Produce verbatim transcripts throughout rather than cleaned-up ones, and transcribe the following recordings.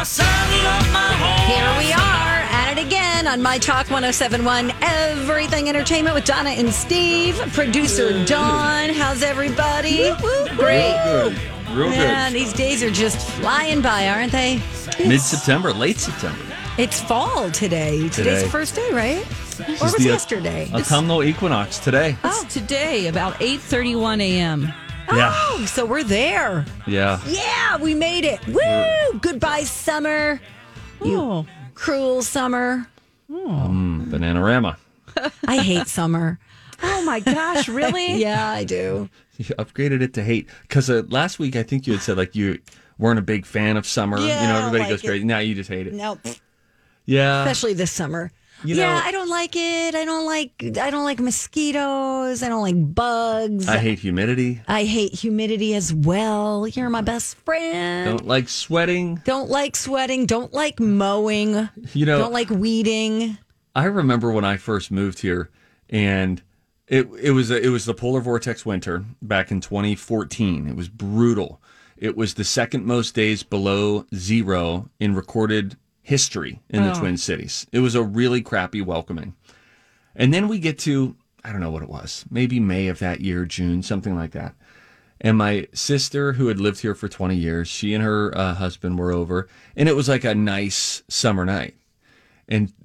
I saddle up my horse. Here we are at it again on My Talk one oh seven point one, Everything Entertainment with Donna and Steve. Producer Dawn, how's everybody? Great. Real good. Real Man, good. these days are just flying by, aren't they? Mid-September, late September. It's fall today. Today's Today. the first day, right? This Or is was the yesterday? Autumnal equinox today. Oh, Today, about eight thirty-one a.m. Yeah. Oh, so we're there. Yeah. Yeah, we made it. Woo! Goodbye, summer. You Oh. cruel summer. Mm, Bananarama. I hate summer. Oh my gosh, really? Yeah, I do. You upgraded it to hate. Because uh, last week, I think you had said, like, you weren't a big fan of summer. Yeah, you know, I everybody like goes it. crazy. Now you just hate it. No, Yeah. especially this summer. You yeah, know- I don't like it. I don't like. I don't like mosquitoes. I don't like bugs. I hate humidity. I hate humidity as well. You're my best friend. Don't like sweating. Don't like sweating. Don't like mowing. You know, Don't like weeding. I remember when I first moved here, and it it was a, it was the polar vortex winter back in twenty fourteen. It was brutal. It was the second most days below zero in recorded history in the Oh. Twin Cities. It was a really crappy welcoming. And then we get to, I don't know what it was, maybe May of that year, June, something like that. And my sister, who had lived here for twenty years, she and her uh, husband were over, and it was like a nice summer night. And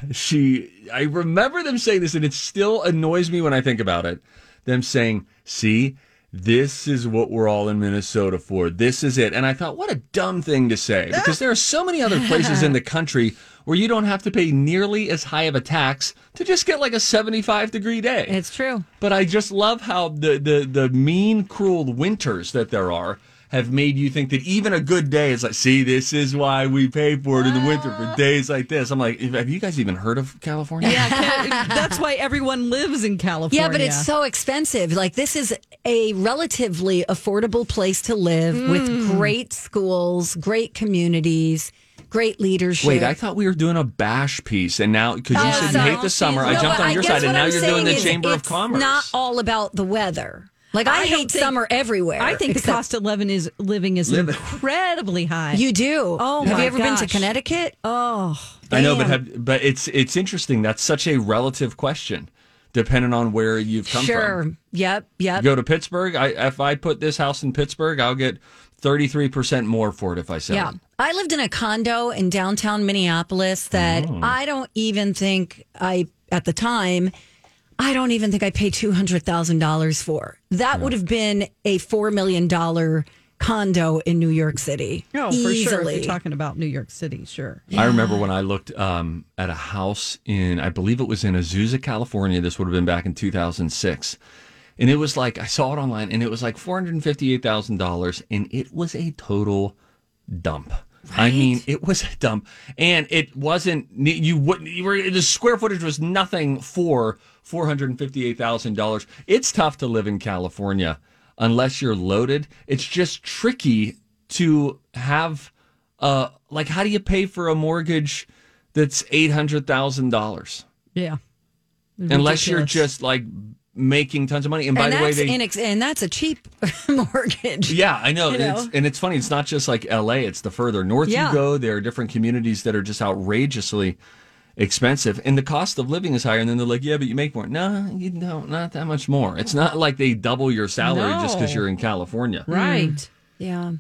she, I remember them saying this, and it still annoys me when I think about it. Them saying, see, this is what we're all in Minnesota for. This is it. And I thought, what a dumb thing to say, because there are so many other places in the country where you don't have to pay nearly as high of a tax to just get like a seventy-five degree day. It's true. But I just love how the, the, the mean, cruel winters that there are have made you think that even a good day is like, see, this is why we pay for it in the winter for days like this. I'm like, have you guys even heard of California? Yeah, Ca- that's why everyone lives in California. Yeah, but it's so expensive. Like, this is a relatively affordable place to live with great schools, great communities, great leadership. Wait, I thought we were doing a bash piece, and now, because you Oh, said no. you hate the summer, I No, jumped but on your guess side, and what now I'm you're doing the saying is Chamber of it's Commerce. not all about the weather. Like, I, I don't hate think- summer everywhere. I think the except- cost of living is living is Living. incredibly high. You do. Oh, Have my you ever been to gosh. Connecticut? oh, I know, but Damn. have, but it's it's interesting. That's such a relative question, depending on where you've come Sure. from. Yep. Yep. Go to Pittsburgh. I, if I put this house in Pittsburgh, I'll get thirty-three percent more for it if I sell Yeah. it. I lived in a condo in downtown Minneapolis that Oh. I don't even think I, at the time, I don't even think I paid two hundred thousand dollars for. That would have been a four million dollars condo in New York City. oh, for sure. If Easily. you're talking about New York City, sure. I remember when I looked um, at a house in, I believe it was in Azusa, California. This would have been back in two thousand six. And it was like, I saw it online, and it was like four hundred fifty-eight thousand dollars, and it was a total dump. I mean, it was a dump. And it wasn't, you wouldn't, you were, the square footage was nothing for four hundred fifty-eight thousand dollars. It's tough to live in California unless you're loaded. It's just tricky to have, uh, like, how do you pay for a mortgage that's eight hundred thousand dollars? Yeah. Unless you're Ridiculous. just like making tons of money. And by and the way, that's they, inex- and that's a cheap mortgage. yeah, I know. You know? It's, and it's funny. It's not just like L A. It's the further north Yeah. you go. There are different communities that are just outrageously expensive, and the cost of living is higher. And then they're like, "Yeah, but you make more." No, you don't. Not that much more. It's not like they double your salary just because No. you're in California. Right. Yeah.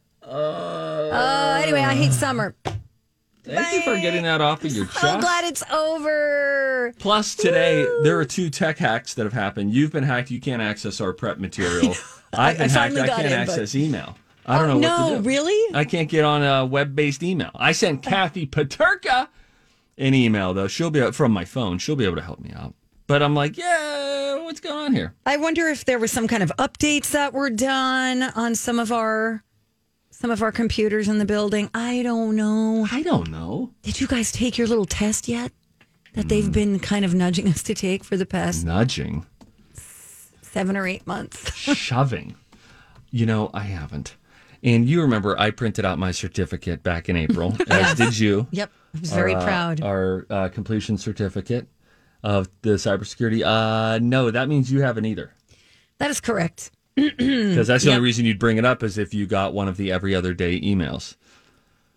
Uh, anyway, I hate summer. Thank you for getting that off of your chest. So glad it's over. Plus, today, there are two tech hacks that have happened. You've been hacked. You can't access our prep material. I've been I hacked. finally I got can't in, but- access email. I don't know what no, to do. really? I can't get on a web-based email. I sent Kathy Paterka an email, though. She'll be from my phone. She'll be able to help me out. But I'm like, yeah, what's going on here? I wonder if there was some kind of updates that were done on some of our some of our computers in the building. I don't know. I don't know. Did you guys take your little test yet? That Hmm. they've been kind of nudging us to take for the past Nudging. seven or eight months. Shoving. You know, I haven't. And you remember I printed out my certificate back in April, as did you. Yep. I was very Our, uh, proud. Our uh, completion certificate of the cybersecurity. Uh, no, that means you haven't either. That is correct. Because that's the Yep. only reason you'd bring it up is if you got one of the every other day emails.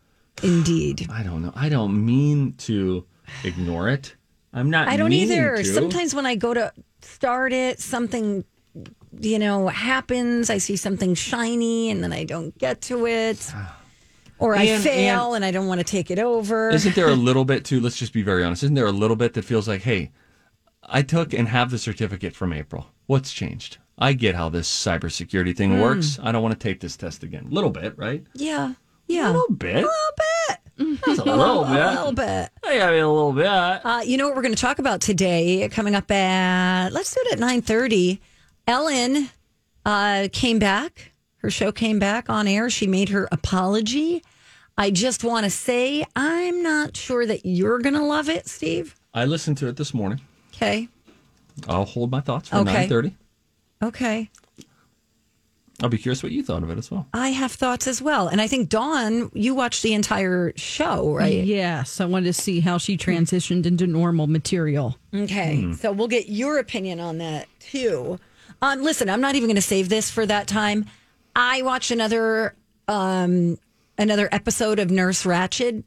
Indeed. I don't know. I don't mean to ignore it. I'm not. I don't meaning either. to. Sometimes when I go to start it, something, you know, happens. I see something shiny and then I don't get to it. Or I And- fail and- and I don't want to take it over. Isn't there a little bit too? Let's just be very honest. Isn't there a little bit that feels like, hey, I took and have the certificate from April. What's changed? I get how this cybersecurity thing works. I don't want to take this test again. A little bit, right? Yeah. Yeah. A little bit. A little bit. That's a little bit. A little bit. I got a little bit. Uh, you know what we're going to talk about today? Coming up at, let's do it at nine thirty. Ellen uh, came back. Her show came back on air. She made her apology. I just want to say, I'm not sure that you're going to love it, Steve. I listened to it this morning. Okay. I'll hold my thoughts for Okay. nine thirty. Okay. I'll be curious what you thought of it as well. I have thoughts as well. And I think, Dawn, you watched the entire show, right? Yes, I wanted to see how she transitioned into normal material. Okay. So we'll get your opinion on that, too. Um, listen, I'm not even going to save this for that time. I watched another um, another episode of Nurse Ratched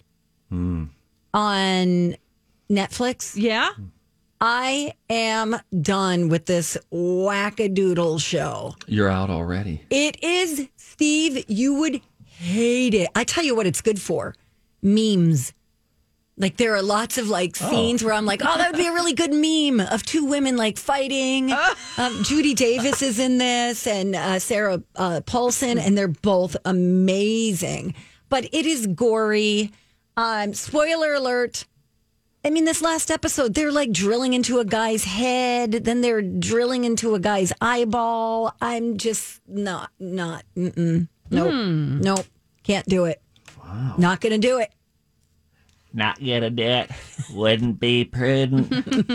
on Netflix. Yeah? I am done with this wackadoodle show. You're out already. It is, Steve, you would hate it. I tell you what it's good for. Memes. Like there are lots of like scenes where I'm like, oh, that would be a really good meme of two women like fighting. Um, Judy Davis is in this and uh, Sarah uh, Paulson, and they're both amazing. But it is gory. Um, spoiler alert. I mean, this last episode, they're like drilling into a guy's head, then they're drilling into a guy's eyeball. I'm just not, not, mm-mm. Nope, nope, can't do it. Wow. Not going to do it. Not gonna do it. Wouldn't be prudent.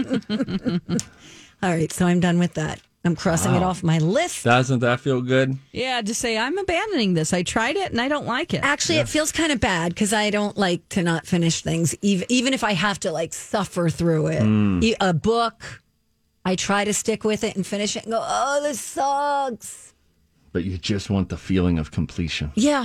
All right, so I'm done with that. I'm crossing it off my list. Doesn't that feel good? Yeah, to say I'm abandoning this. I tried it and I don't like it. Actually, it feels kind of bad because I don't like to not finish things, even, even if I have to like suffer through it. E- A book, I try to stick with it and finish it and go, oh, this sucks. But you just want the feeling of completion. Yeah,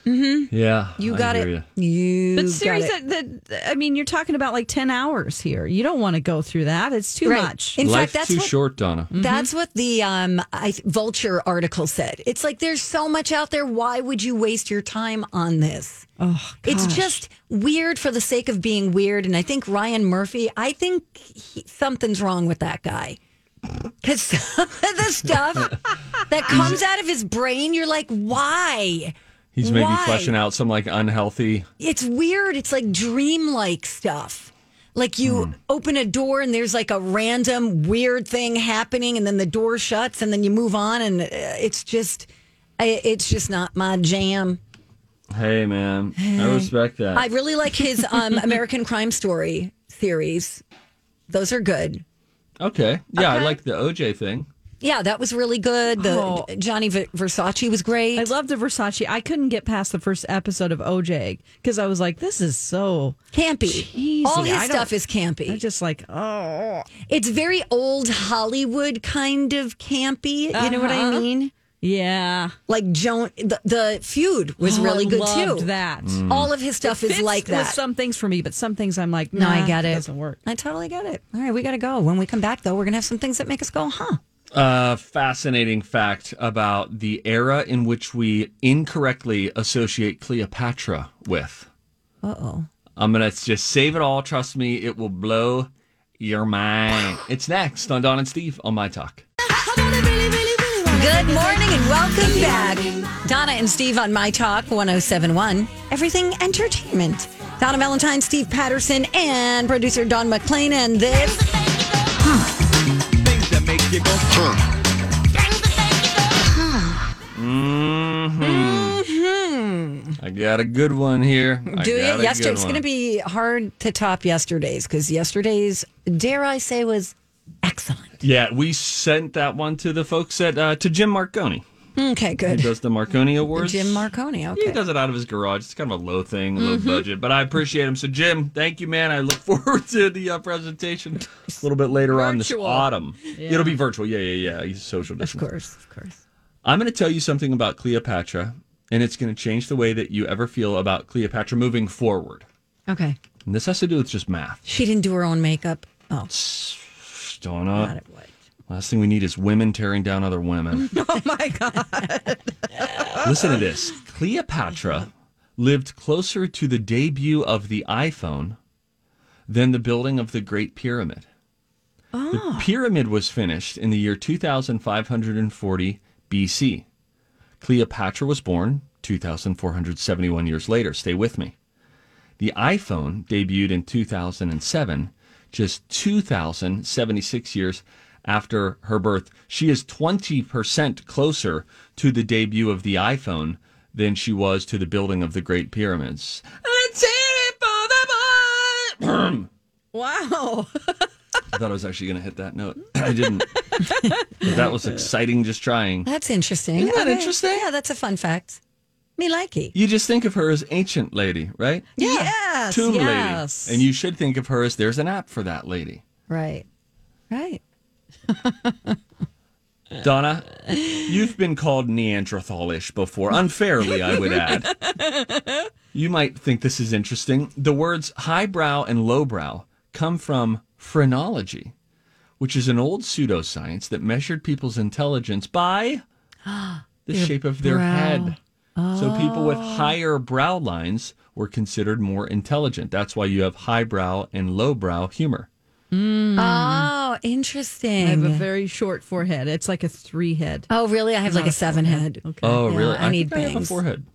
Yeah. you I got hear it. ya. You But got seriously, it. that, that, I mean, you're talking about like ten hours here. You don't want to go through that. It's too Right. much. In Life's fact, that's too what, short, Donna. That's what the um, I, Vulture article said. It's like there's so much out there. Why would you waste your time on this? Oh, It's gosh. just weird for the sake of being weird. And I think Ryan Murphy, I think he, something's wrong with that guy. Because some of the stuff that comes out of his brain, you're like, why? He's maybe Why? fleshing out some like unhealthy. It's weird. It's like dreamlike stuff. Like you open a door and there's like a random weird thing happening, and then the door shuts, and then you move on, and uh, it's just, I- it's just not my jam. Hey, man, I respect that. I really like his um, American Crime Story series. Those are good. okay. Yeah, I Okay. like the O J thing. Yeah, that was really good. The Oh. Johnny V- Versace was great. I love the Versace. I couldn't get past the first episode of O J because I was like, this is so campy. cheesy. All his I don't- stuff is campy. I just like, oh. It's very old Hollywood kind of campy. You know what I Uh-huh. mean? Yeah. Like Joan, the, the feud was Oh, really I good loved too. that. All of his stuff It is fits like with that. some things for me, but some things I'm like, no, nah, I get it. Doesn't work. I totally get it. All right, we got to go. When we come back, though, we're gonna have some things that make us go, huh? Uh, fascinating fact about the era in which we incorrectly associate Cleopatra with. Uh oh. I'm going to just save it all. Trust me, it will blow your mind. It's next on Don and Steve on My Talk. Good morning and welcome back. Donna and Steve on My Talk one oh seven one. Everything Entertainment. Donna Valentine, Steve Patterson, and producer Don McClain. And this. Things that make you go, I got a good one here. I Do got it. a Yesterday, good it's one. going to be hard to top yesterday's because yesterday's, dare I say, was excellent. Yeah, we sent that one to the folks at uh, to Jim Marconi. Okay, He good. does the Marconi Awards. Jim Marconi. He Okay. does it out of his garage. It's kind of a low thing, low budget, but I appreciate him. So, Jim, thank you, man. I look forward to the uh, presentation a little bit later on this Virtual. autumn. It'll be virtual. Yeah, yeah, yeah. He's social Of distance. course, of course. I'm going to tell you something about Cleopatra, and it's going to change the way that you ever feel about Cleopatra moving forward. Okay. And this has to do with just math. She didn't do her own makeup. Oh, Donna, got it. What? last thing we need is women tearing down other women. Oh my God. Listen to this. Cleopatra lived closer to the debut of the iPhone than the building of the Great Pyramid. Oh. The pyramid was finished in the year two thousand five hundred forty B C. Cleopatra was born two thousand four hundred seventy-one years later. Stay with me. The iPhone debuted in two thousand seven, just two thousand seventy-six years after her birth. She is twenty percent closer to the debut of the iPhone than she was to the building of the Great Pyramids. Let's hit it for the boy! Wow. I thought I was actually going to hit that note. I didn't. But that was exciting just trying. That's interesting. Isn't that Okay. interesting? Yeah, that's a fun fact. Me likey. You just think of her as ancient lady, right? Yes. Tomb yes. lady. And you should think of her as there's an app for that lady. Right. Right. Donna, you've been called Neanderthalish before, unfairly, I would add. You might think this is interesting. The words highbrow and lowbrow come from phrenology, which is an old pseudoscience that measured people's intelligence by the shape of their brow. head. So people with higher brow lines were considered more intelligent. That's why you have highbrow and lowbrow humor. Oh, interesting. I have a very short forehead. It's like a three head. oh, really? I have like Not a seven forehead. head. Okay. Oh, Yeah, really? I need think I have a bangs. forehead.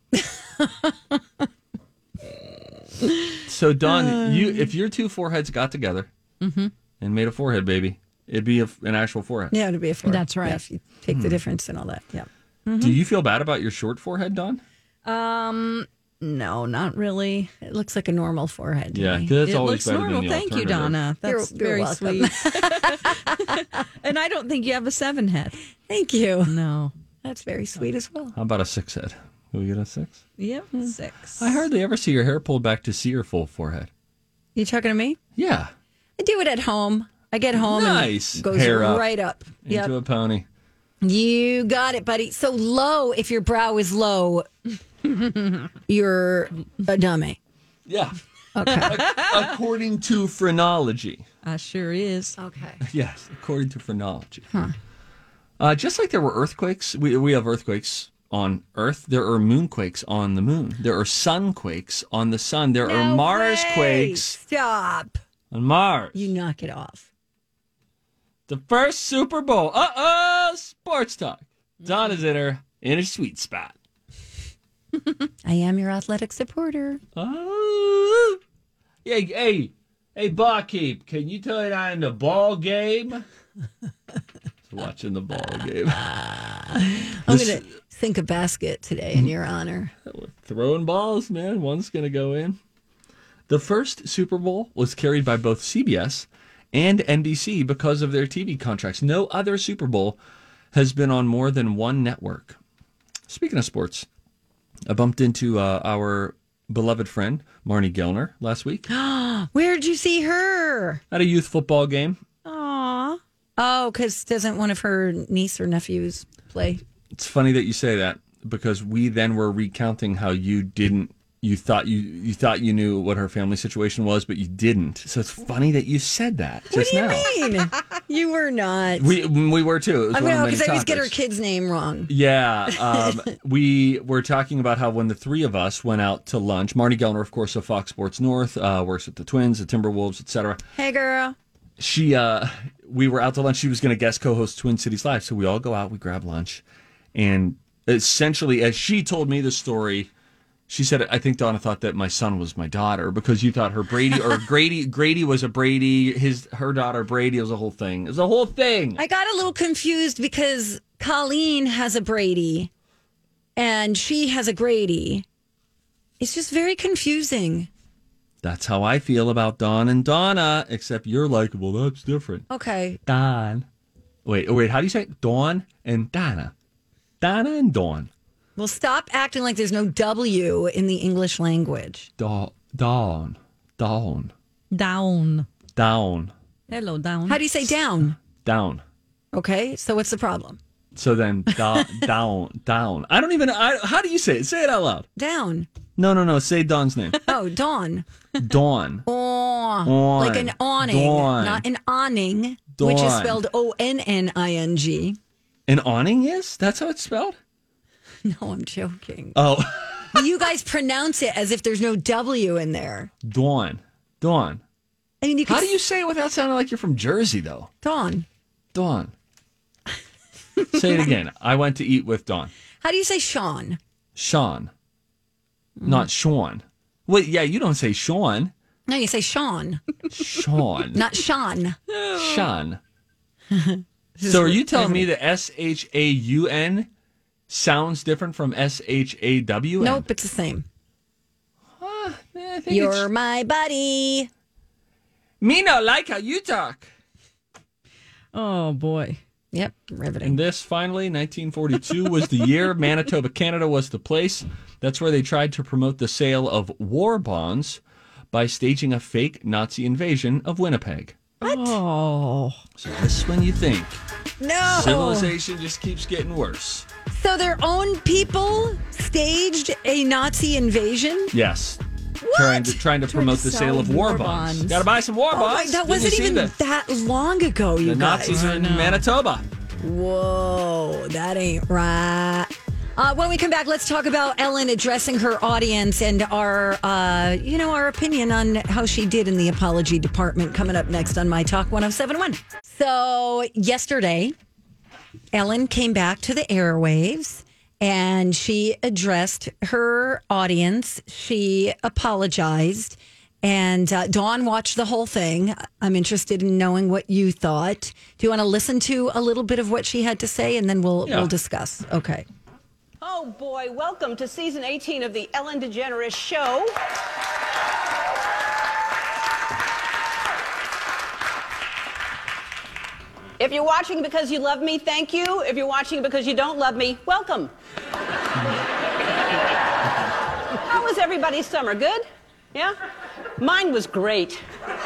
So, Dawn, you if your two foreheads got together and made a forehead, baby, it'd be a, an actual forehead. Yeah, to be a four. That's right. Yeah, if you take the difference and all that. Yeah. Do you feel bad about your short forehead, Dawn? Um, no, not really. It looks like a normal forehead. to Yeah, me. because it's it always looks better normal. than the Thank you, alternative. Donna. That's You're- you're very welcome. sweet. And I don't think you have a seven head. Thank you. No. That's very sweet as well. How about a six head? Can we get a six? Yep, six. I hardly ever see your hair pulled back to see your full forehead. You talking to me? Yeah, I do it at home. I get home Nice. and it goes Hair up. right up. into Yep. a pony. You got it, buddy. So low, if your brow is low, you're a dummy. Yeah, Okay. according to phrenology. I sure is. Okay. Yes, according to phrenology. Uh, just like there were earthquakes, we we have earthquakes on Earth. There are moonquakes on the moon. There are sunquakes on the sun. There are No Mars way. quakes Stop. on Mars. You knock it off. The first Super Bowl. Uh oh, sports talk. Dawn is in her in a sweet spot. I am your athletic supporter. Oh, hey, hey, hey, barkeep, can you turn on the ball game? Watching the ball game. I'm going to sink a basket today in your honor. Throwing balls, man. One's going to go in. The first Super Bowl was carried by both C B S and N B C because of their T V contracts. No other Super Bowl has been on more than one network. Speaking of sports, I bumped into uh, our beloved friend, Marnie Gellner, last week Where'd you see her? at a youth football game. Aw. Oh, because doesn't one of her niece or nephews play? It's funny that you say that because we then were recounting how you didn't, you thought you you thought you knew what her family situation was, but you didn't. So it's funny that you said that just What do you now. mean? You were not. We we were too. It was I one mean, of the because many I always get her topics. kid's name wrong. Yeah, um, we were talking about how when the three of us went out to lunch, Marnie Gellner, of course, of Fox Sports North, uh, works at the Twins, the Timberwolves, et cetera. Hey, girl. She, uh, we were out to lunch. She was going to guest co-host Twin Cities Live, so we all go out, we grab lunch, and essentially, as she told me the story, she said, "I think Donna thought that my son was my daughter because you thought her Brady or Grady Grady was a Brady, his her daughter Brady was a whole thing. It was a whole thing." I got a little confused because Colleen has a Brady and she has a Grady. It's just very confusing. That's how I feel about Dawn and Donna, except you're like, well, that's different. Okay. Dawn. Wait, oh, wait, how do you say it? Dawn and Donna. Donna and Dawn. Well, stop acting like there's no W in the English language. Da- Dawn. Dawn. Down. Down. Hello, down. How do you say down? Down. Okay. So what's the problem? So then da, down, down. I don't even, I, how do you say it? Say it out loud. Down. No, no, no. Say Dawn's name. Oh, Dawn. Dawn. Oh, On. like an awning, Dawn. not an awning, which is Dawn. spelled O N N I N G. An awning is? That's how it's spelled? No, I'm joking. Oh, You guys pronounce it as if there's no W in there. Dawn. Dawn. I mean, you How could do you say it without sounding like you're from Jersey, though? Dawn. Dawn. Say it again. I went to eat with Dawn. How do you say Sean? Sean. Not Sean. Wait, yeah, you don't say Sean. No, you say Sean, Sean. not Sean. Sean. So are you telling me that S H A U N sounds different from S H A W N? Nope, it's the same. Uh, I think You're it's... my buddy. Me not like how you talk. Oh, boy. Yep, riveting. And this, finally, nineteen forty-two was the year Manitoba, Canada was the place. That's where they tried to promote the sale of war bonds by staging a fake Nazi invasion of Winnipeg. Oh. So this is when you think No. civilization just keeps getting worse. So their own people staged a Nazi invasion? Yes. What? Trying to trying to Trying promote to the sell sale of war war bonds. bonds. Got to buy some war Oh my, bonds. that Didn't you wasn't see even the, that long ago, you the guys. Nazis are in Manitoba. Whoa, that ain't right. Uh, when we come back, let's talk about Ellen addressing her audience and our, uh, you know, our opinion on how she did in the apology department. Coming up next on My Talk one oh seven one. So yesterday, Ellen came back to the airwaves and she addressed her audience. She apologized. And uh, Dawn watched the whole thing. I'm interested in knowing what you thought. Do you want to listen to a little bit of what she had to say, and then we'll Yeah. we'll discuss? Okay. Oh boy, welcome to season eighteen of the Ellen DeGeneres Show. If you're watching because you love me, thank you. If you're watching because you don't love me, welcome. How was everybody's summer? Good? Yeah? Mine was great.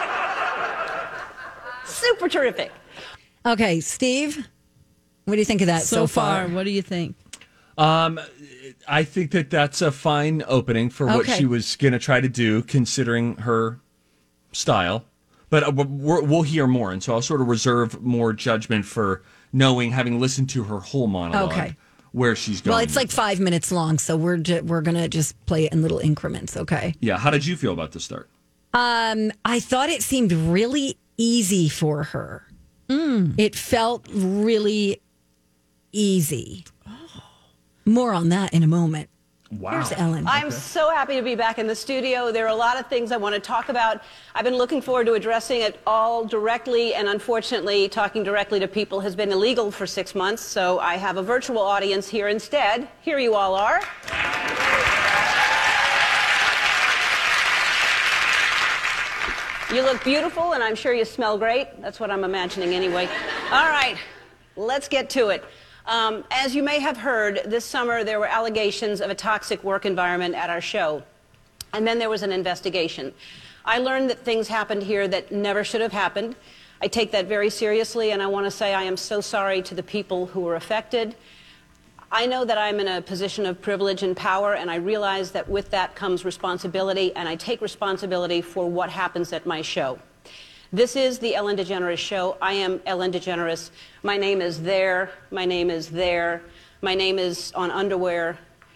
Super terrific. Okay, Steve, what do you think of that so, So far, what do you think? Um, I think that that's a fine opening for what Okay. she was going to try to do, considering her style. But uh, we're, we'll hear more, and so I'll sort of reserve more judgment for knowing, having listened to her whole monologue, Okay. where she's going. Well, it's like five minutes long, so we're ju- we're gonna just play it in little increments. Okay. Yeah, how did you feel about the start? Um, I thought it seemed really easy for her. It felt really easy. More on that in a moment. Wow. Here's Ellen. I'm so happy to be back in the studio. There are a lot of things I want to talk about. I've been looking forward to addressing it all directly, and unfortunately, talking directly to people has been illegal for six months, so I have a virtual audience here instead. Here you all are. You look beautiful, and I'm sure you smell great. That's what I'm imagining anyway. All right, let's get to it. Um, as you may have heard, this summer there were allegations of a toxic work environment at our show. And then there was an investigation. I learned that things happened here that never should have happened. I take that very seriously, and I want to say I am so sorry to the people who were affected. I know that I'm in a position of privilege and power, and I realize that with that comes responsibility, and I take responsibility for what happens at my show. This is the Ellen DeGeneres Show. I am Ellen DeGeneres. My name is there. My name is there. My name is on underwear.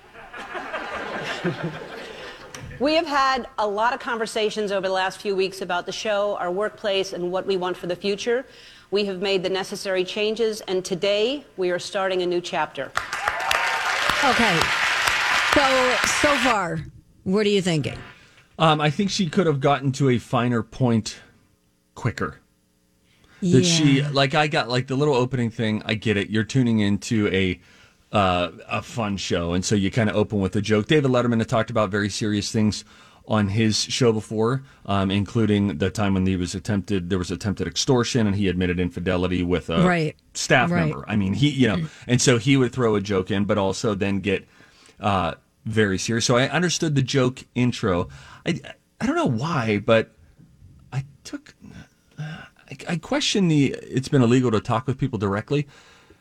We have had a lot of conversations over the last few weeks about the show, our workplace, and what we want for the future. We have made the necessary changes, and today we are starting a new chapter. Okay. So, so far, what are you thinking? Um, I think she could have gotten to a finer point quicker. That she, like, I got like the little opening thing. I get it. You're tuning into a uh, a fun show, and so you kind of open with a joke. David Letterman had talked about very serious things on his show before, um, including the time when he was attempted, there was attempted extortion, and he admitted infidelity with a Right. staff Right. member. I mean, he, you know, and so he would throw a joke in, but also then get uh, very serious. So I understood the joke intro. I, I don't know why, but I took, uh, I, I question the, it's been illegal to talk with people directly.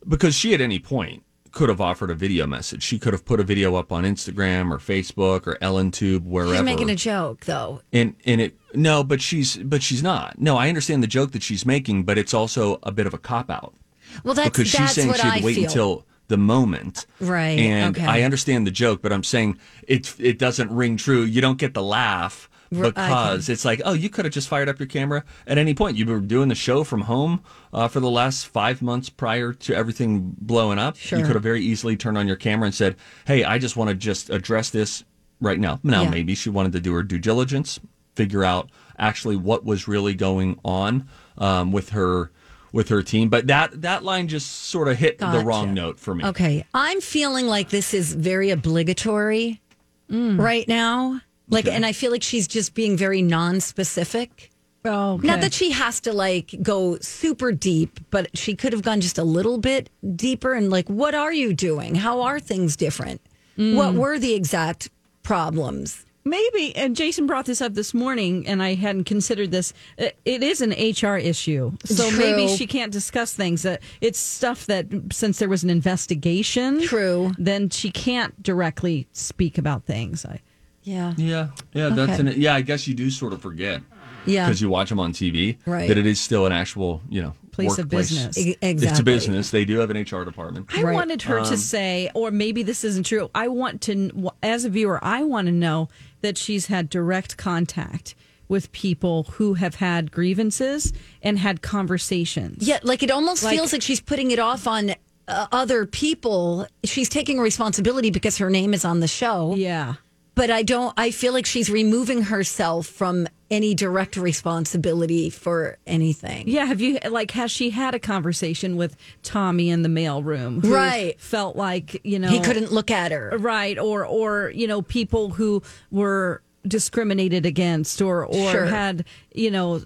because she at any point could have offered a video message. She could have put a video up on Instagram or Facebook or EllenTube, wherever. She's making a joke, though. And and it no, but she's but she's not. No, I understand the joke that she's making, but it's also a bit of a cop out. Well, that's because she's that's saying what she'd I wait feel. until the moment, right? And okay. I understand the joke, but I'm saying it it doesn't ring true. You don't get the laugh. Because it's like, oh, you could have just fired up your camera at any point. You were doing the show from home uh, for the last five months prior to everything blowing up. Sure. You could have very easily turned on your camera and said, hey, I just want to just address this right now. Now, Yeah. maybe she wanted to do her due diligence, figure out actually what was really going on um, with her with her team. But that, that line just sort of hit Gotcha. the wrong note for me. Okay. I'm feeling like this is very obligatory right now. Like, Okay. and I feel like she's just being very non-specific. Oh, okay. Not that she has to like go super deep, but she could have gone just a little bit deeper and like, what are you doing? How are things different? What were the exact problems? Maybe, and Jason brought this up this morning, and I hadn't considered this. It it is an H R issue, so True. maybe she can't discuss things. Uh, It's stuff that, since there was an investigation, True. then she can't directly speak about things. I, Yeah. Yeah, yeah, that's Okay. an, yeah. I guess you do sort of forget Yeah. because you watch them on T V, Right. that it is still an actual, you know, Place of workplace. business. E- Exactly. It's a business. They do have an H R department. I Right. wanted her to say, or maybe this isn't true. I want to, as a viewer, I want to know that she's had direct contact with people who have had grievances and had conversations. Yeah, like it almost Like- feels like she's putting it off on uh, other people. She's taking responsibility because her name is on the show. Yeah. But I don't, I feel like she's removing herself from any direct responsibility for anything. Yeah, have you like has she had a conversation with Tommy in the mailroom? Who Right. Felt like, you know, He couldn't look at her. right or or you know, people who were discriminated against or or Sure. had, you know,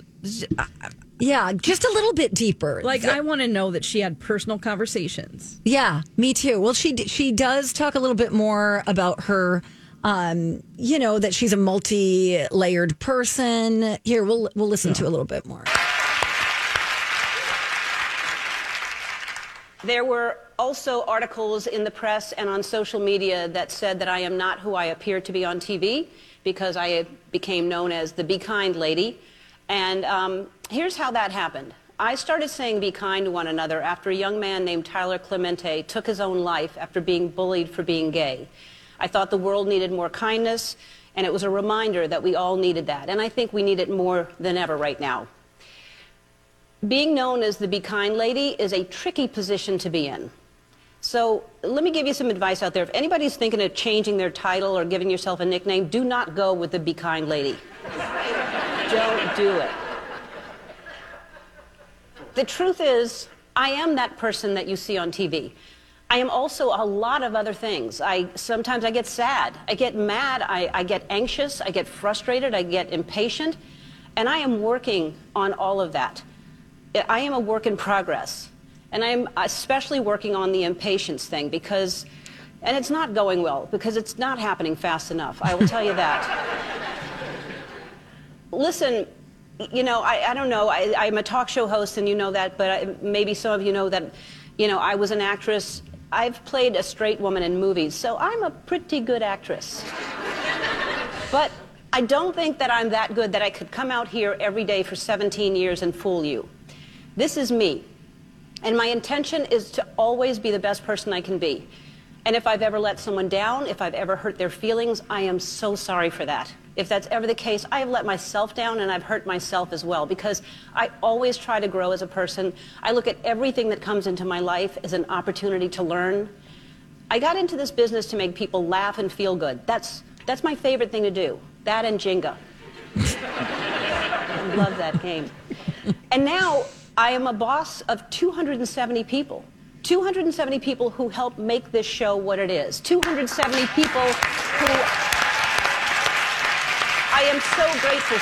Yeah, just a little bit deeper. like I want to know that she had personal conversations. Yeah, me too. Well, she she does talk a little bit more about her. Um, you know that she's a multi-layered person. Here, we'll we'll listen to a little bit more. There were also articles in the press and on social media that said that I am not who I appear to be on T V because I became known as the Be Kind lady. And um, here's how that happened. I started saying be kind to one another after a young man named Tyler Clemente took his own life after being bullied for being gay. I thought the world needed more kindness, and it was a reminder that we all needed that. And I think we need it more than ever right now. Being known as the Be Kind lady is a tricky position to be in. So let me give you some advice out there. If anybody's thinking of changing their title or giving yourself a nickname, do not go with the Be Kind lady. Don't do it. The truth is, I am that person that you see on T V. I am also a lot of other things. I sometimes I get sad, I get mad, I, I get anxious, I get frustrated, I get impatient, and I am working on all of that. I am a work in progress, and I'm especially working on the impatience thing because, and it's not going well because it's not happening fast enough. I will tell you that. Listen, you know, I, I don't know. I, I'm a talk show host, and you know that, but I, maybe some of you know that, you know, I was an actress. I've played a straight woman in movies, so I'm a pretty good actress. But I don't think that I'm that good that I could come out here every day for seventeen years and fool you. This is me, and my intention is to always be the best person I can be. And if I've ever let someone down, if I've ever hurt their feelings, I am so sorry for that. If that's ever the case, I have let myself down and I've hurt myself as well because I always try to grow as a person. I look at everything that comes into my life as an opportunity to learn. I got into this business to make people laugh and feel good. That's, that's my favorite thing to do. That and Jenga. I love that game. And now I am a boss of two hundred seventy people. two hundred seventy people who help make this show what it is. two hundred seventy people who I am so grateful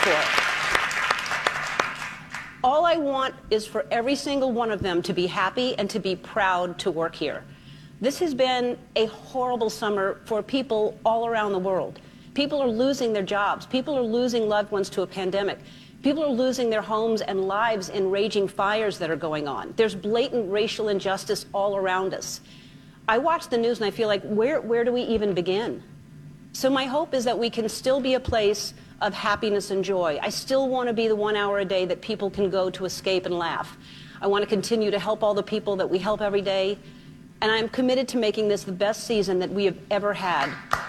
for. All I want is for every single one of them to be happy and to be proud to work here. This has been a horrible summer for people all around the world. People are losing their jobs. People are losing loved ones to a pandemic. People are losing their homes and lives in raging fires that are going on. There's blatant racial injustice all around us. I watch the news and I feel like, where, where do we even begin? So my hope is that we can still be a place of happiness and joy. I still want to be the one hour a day that people can go to escape and laugh. I want to continue to help all the people that we help every day. And I'm committed to making this the best season that we have ever had.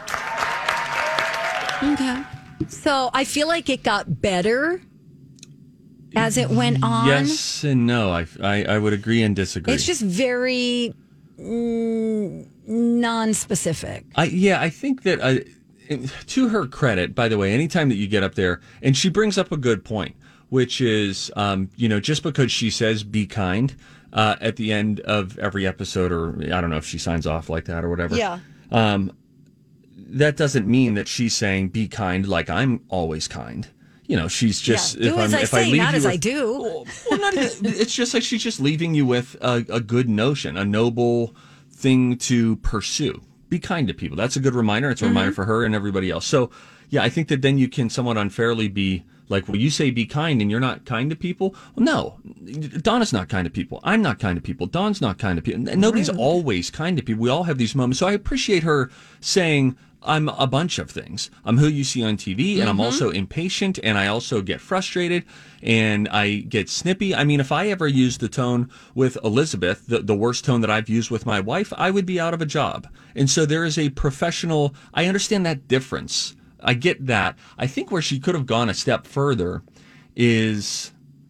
Okay. So I feel like it got better as it went on. Yes and no. I, I, I would agree and disagree. It's just very mm, non-specific. I, yeah, I think that I, to her credit, by the way, anytime that you get up there, and she brings up a good point, which is, um, you know, just because she says be kind uh, at the end of every episode, or I don't know if she signs off like that or whatever. Yeah. Um, that doesn't mean that she's saying be kind like I'm always kind. You know, she's just yeah. do if as I'm, I if say, I leave not you as with, I do. Well, well, not, it's just like she's just leaving you with a, a good notion, a noble thing to pursue. Be kind to people. That's a good reminder. It's a mm-hmm. reminder for her and everybody else. So, yeah, I think that then you can somewhat unfairly be like, well, you say be kind and you're not kind to people. Well, no, Donna's not kind to people. I'm not kind to people. Dawn's not kind to people. Nobody's right. always kind to people. We all have these moments. So I appreciate her saying, I'm a bunch of things. I'm who you see on T V, and mm-hmm. I'm also impatient, and I also get frustrated, and I get snippy. I mean, if I ever used the tone with Elizabeth, the, the worst tone that I've used with my wife, I would be out of a job. And so there is a professional, I understand that difference. I get that. I think where she could have gone a step further is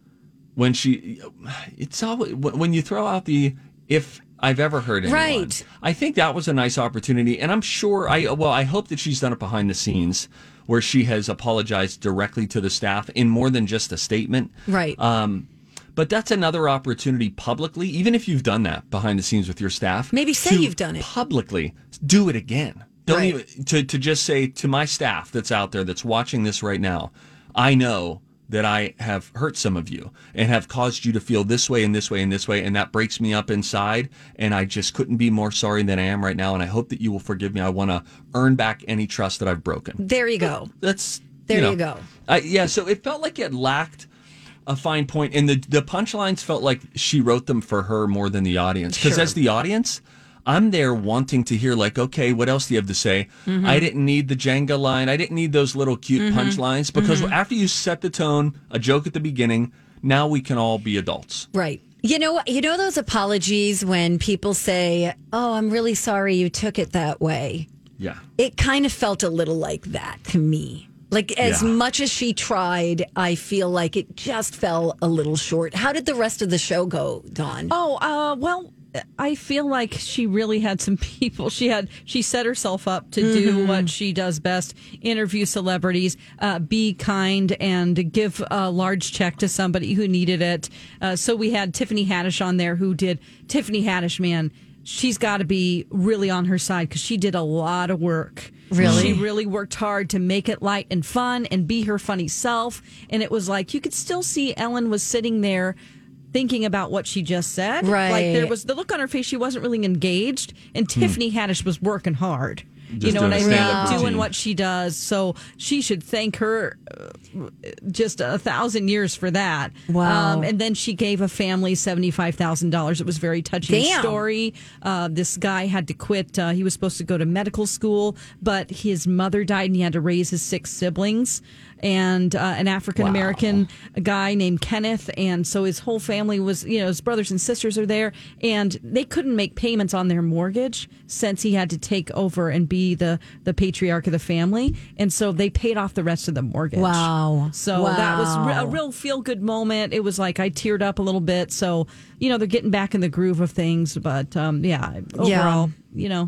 when she, it's always, when you throw out the, if I've ever heard anyone. Right. I think that was a nice opportunity, and I'm sure, I well, I hope that she's done it behind the scenes where she has apologized directly to the staff in more than just a statement. Right. Um, but that's another opportunity publicly, even if you've done that behind the scenes with your staff. Maybe say you've done it. Publicly, do it again. Don't right. even, to, to just say to my staff that's out there that's watching this right now, I know that I have hurt some of you and have caused you to feel this way and this way and this way, and that breaks me up inside, and I just couldn't be more sorry than I am right now, and I hope that you will forgive me. I want to earn back any trust that I've broken. There you go. That's There you, know, you go. I, yeah, so it felt like it lacked a fine point, and the, the punchlines felt like she wrote them for her more than the audience. Because Sure. as the audience, I'm there wanting to hear, like, okay, what else do you have to say? Mm-hmm. I didn't need the Jenga line. I didn't need those little cute mm-hmm. punchlines, because mm-hmm. after you set the tone, a joke at the beginning, now we can all be adults. Right. You know, you know those apologies when people say, oh, I'm really sorry you took it that way. Yeah. It kind of felt a little like that to me. Like, as yeah. much as she tried, I feel like it just fell a little short. How did the rest of the show go, Dawn? Oh, uh, well, I feel like she really had some people. She had she set herself up to mm-hmm. do what she does best: interview celebrities, uh, be kind, and give a large check to somebody who needed it. Uh, so we had Tiffany Haddish on there, who did Tiffany Haddish. Man, she's got to be really on her side because she did a lot of work. Really, she really worked hard to make it light and fun and be her funny self. And it was like you could still see Ellen was sitting there thinking about what she just said. Right. Like there was the look on her face, she wasn't really engaged. And Hmm. Tiffany Haddish was working hard. Just you know doing what I a mean? stand-up Doing routine. what she does. So she should thank her uh, just a thousand years for that. Wow. Um, and then she gave a family seventy-five thousand dollars. It was a very touching Damn. story. Uh, this guy had to quit. Uh, he was supposed to go to medical school, but his mother died and he had to raise his six siblings. And uh, an African American wow. guy named Kenneth, and so his whole family was, you know, his brothers and sisters are there, and they couldn't make payments on their mortgage since he had to take over and be the the patriarch of the family, and so they paid off the rest of the mortgage. Wow! So wow. that was re- a real feel good moment. It was like I teared up a little bit. So you know they're getting back in the groove of things, but um, yeah, overall, yeah. you know.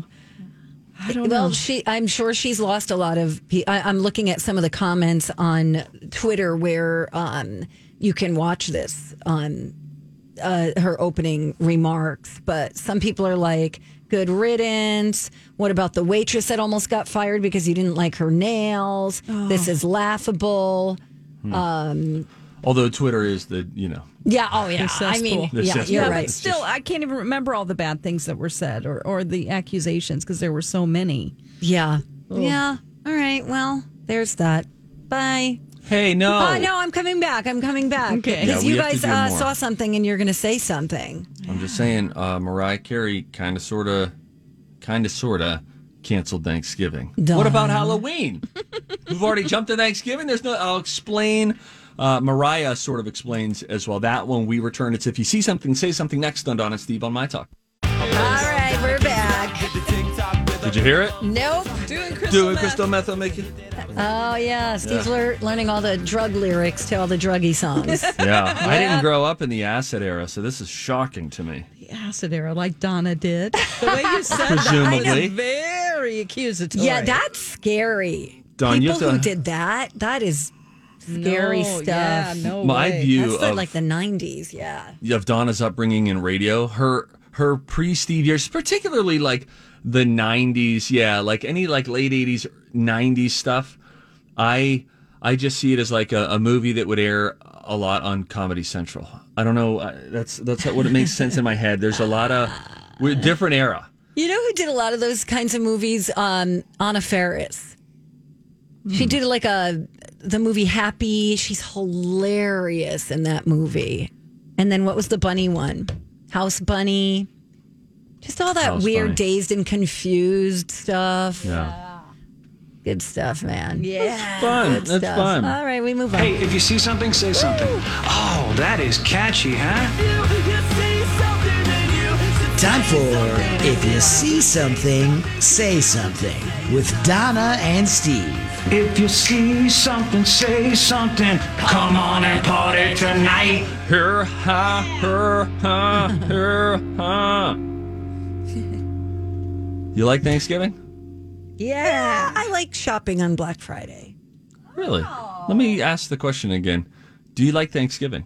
I don't well, know. she. I'm sure she's lost a lot of. pe- I, I'm looking at some of the comments on Twitter where um, you can watch this on uh, her opening remarks. But some people are like, "Good riddance." What about the waitress that almost got fired because you didn't like her nails? Oh. This is laughable. Um, Although Twitter is the, you know. yeah. Oh, yeah. The I mean, The yeah. cesspool. You're Yeah, right. but still, I can't even remember all the bad things that were said or, or the accusations because there were so many. Yeah. Yeah. All right. Well, there's that. Bye. Hey, no. Oh, no, I'm coming back. I'm coming back. Okay. Because Yeah, we you have to guys do uh, more. saw something and you're going to say something. I'm just saying, uh, Mariah Carey kind of, sort of, kind of, sort of canceled Thanksgiving. Darn. What about Halloween? We've already jumped to Thanksgiving. There's no, I'll explain. Uh, Mariah sort of explains as well. That when we return, it's if you see something, say something next on Don and Steve on My Talk. All right, we're back. Did you hear it? Nope. Doing crystal Doing meth. crystal meth will make it. Oh, yeah. Steve's lear- learning all the drug lyrics to all the druggy songs. Yeah, I didn't grow up in the acid era, so this is shocking to me. The acid era, like Donna did. The way you said Presumably. that was very accusatory. Yeah, that's scary. Don, you People have to- who did that, that is scary No, stuff. Yeah, no My way. view That's the, of like the nineties, yeah. of Donna's upbringing in radio, her her pre-Steve years, particularly like the nineties, yeah, like any like late eighties, nineties stuff. I I just see it as like a, a movie that would air a lot on Comedy Central. I don't know. uh, That's that's what it makes sense in my head. There's a lot of we're different era. You know who did a lot of those kinds of movies? Um, Anna Faris. She Hmm. did like a the movie Happy. She's hilarious in that movie. And then what was the bunny one? House Bunny. Just all that House weird, Bunny. dazed and confused stuff. Yeah, Good stuff, man. Yeah. fun. Good That's stuff. fun. All right, we move on. Hey, if you see something, say something. Oh, that is catchy, huh? Time for If You See Something, Say Something with Donna and Steve. If you see something, say something. Come on and party tonight. Her ha her ha her ha. You like Thanksgiving? Yeah, I like shopping on Black Friday. Really? Let me ask the question again. Do you like Thanksgiving?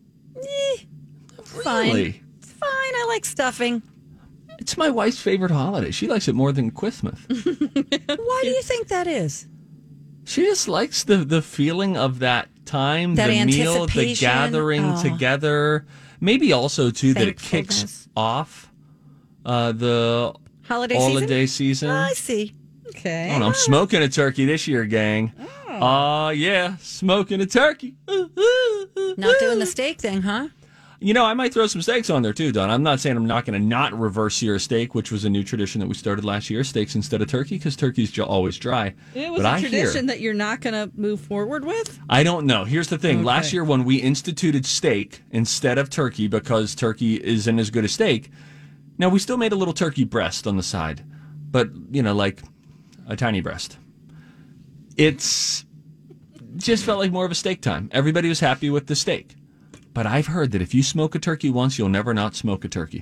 Fine. Really? It's fine. I like stuffing. It's my wife's favorite holiday. She likes it more than Christmas. Why do you think that is? She just likes the, the feeling of that time, That the meal, the anticipation. gathering Oh. together. Maybe also, too, that it kicks Thankfulness. off uh, the Holiday holiday season? season. I see. Okay. I don't know, I'm smoking a turkey this year, gang. Oh, yeah, smoking a turkey. Not doing the steak thing, huh? You know, I might throw some steaks on there too, Don. I'm not saying I'm not going to not reverse sear a steak, which was a new tradition that we started last year, steaks instead of turkey, because turkey's ju- always dry. It was but a I tradition hear, that you're not going to move forward with? I don't know. Here's the thing. Okay. Last year when we instituted steak instead of turkey, because turkey isn't as good as steak, now we still made a little turkey breast on the side, but, you know, like a tiny breast. It's just felt like more of a steak time. Everybody was happy with the steak. But I've heard that if you smoke a turkey once, you'll never not smoke a turkey.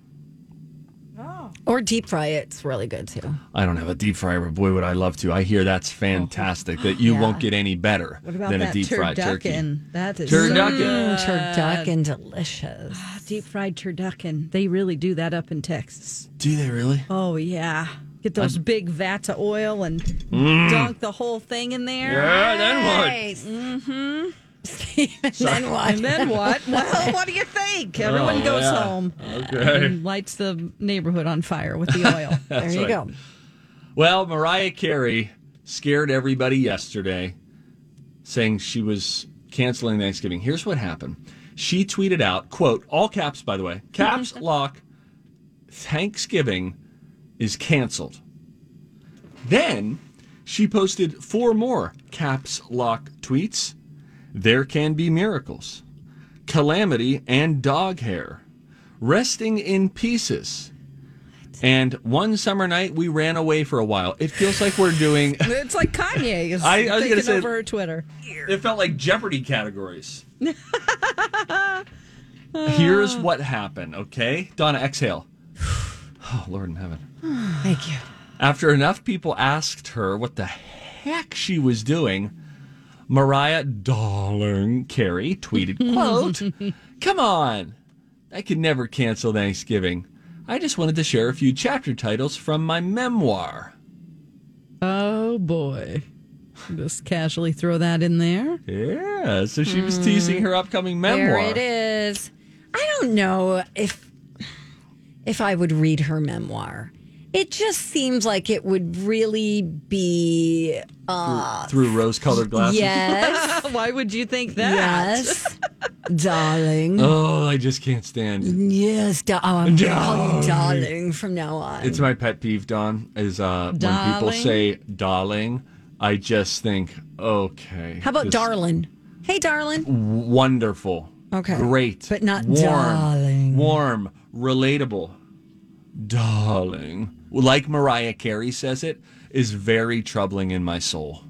Or deep fry it. It's really good too. I don't have a deep fryer, but boy, would I love to. I hear that's fantastic, that you Yeah. won't get any better What about than a that deep fried turkey. turducken? That is Turducken. so Mm, good. turducken, delicious. Deep fried turducken. They really do that up in Texas. Do they really? Oh, yeah. Get those big vats of oil and dunk the whole thing in there. Yeah, then what? Mm-hmm. Then what? And then what? Well, what do you think? Everyone Oh, goes yeah. home Okay. and lights the neighborhood on fire with the oil. There you right. go. Well, Mariah Carey scared everybody yesterday, saying she was canceling Thanksgiving. Here's what happened. She tweeted out, quote, all caps, by the way, caps lock, Thanksgiving is canceled. Then she posted four more caps lock tweets. There can be miracles, calamity, and dog hair, resting in pieces. And one summer night, we ran away for a while. It feels like we're doing, It's like Kanye is I- I was gonna taking say- over her Twitter. it felt like Jeopardy categories. Here's what happened, okay? Donna, exhale. Oh, Lord in heaven. Thank you. After enough people asked her what the heck she was doing, Mariah Darling Carey tweeted, quote, come on, I could never cancel Thanksgiving. I just wanted to share a few chapter titles from my memoir. Oh, boy. Just casually throw that in there. Yeah, so she was teasing her upcoming memoir. There it is. I don't know if if I would read her memoir. It just seems like it would really be. Uh, through, through rose-colored glasses. Yes. Why would you think that? Yes. Darling. Oh, I just can't stand. Yes. Da- oh, I'm going to call you darling from now on. It's my pet peeve, Dawn, is uh, when people Darling? say darling, I just think, okay. How about this- darling? Hey, darling. Wonderful. Okay. Great. But not warm, darling. Warm. Relatable. Darling. Like Mariah Carey says it, is very troubling in my soul.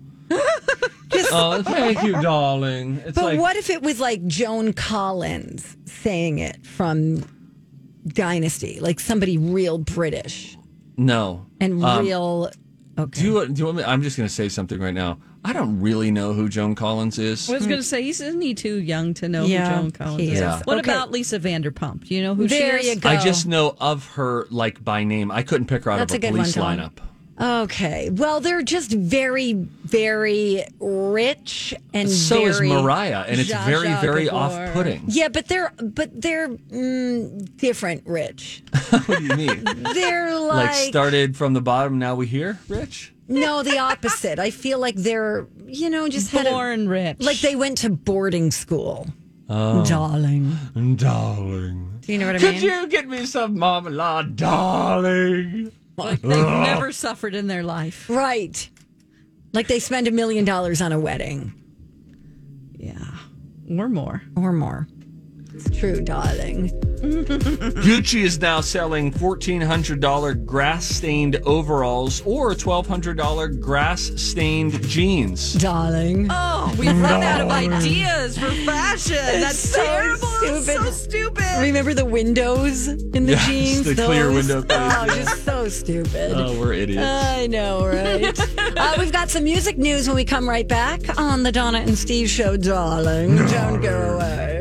Oh, thank you, darling. It's But like, what if it was like Joan Collins saying it from Dynasty? Like somebody real British no. and Um, real. Okay. Do you, do you want me? I'm just going to say something right now. I don't really know who Joan Collins is. I was going to say, he's isn't he too young to know Yeah, who Joan Collins he is? is. What Okay. about Lisa Vanderpump? Do you know who There she is? you go. I just know of her like by name. I couldn't pick her out That's of a a, good police one, Dawn. lineup. Okay. Well, they're just very, very rich and So is very. Mariah, and it's Zsa very, Zsa very Gabor. off-putting. Yeah, but they're but they're mm, different. Rich. What do you mean? They're like like, started from the bottom, now we here, Rich? no, the opposite. I feel like they're you know just had a, Born rich. like they went to boarding school. Oh. Darling. Darling. Do you know what I Could mean? you get me some marmalade, darling? Like they've never suffered in their life. Right. Like they spend a million dollars on a wedding Yeah. Or more. or more. It's true, darling. Gucci is now selling fourteen hundred dollars grass-stained overalls or twelve hundred dollars grass-stained jeans. Darling. Oh, we've run out of ideas for fashion. That's so terrible. It's stupid. so stupid. Remember the windows in the Yes, jeans? the clear Those? window things, Oh, yeah. just so stupid. Oh, we're idiots. I know, right? uh, we've got some music news when we come right back on the Donna and Steve show, darling. Don't go away.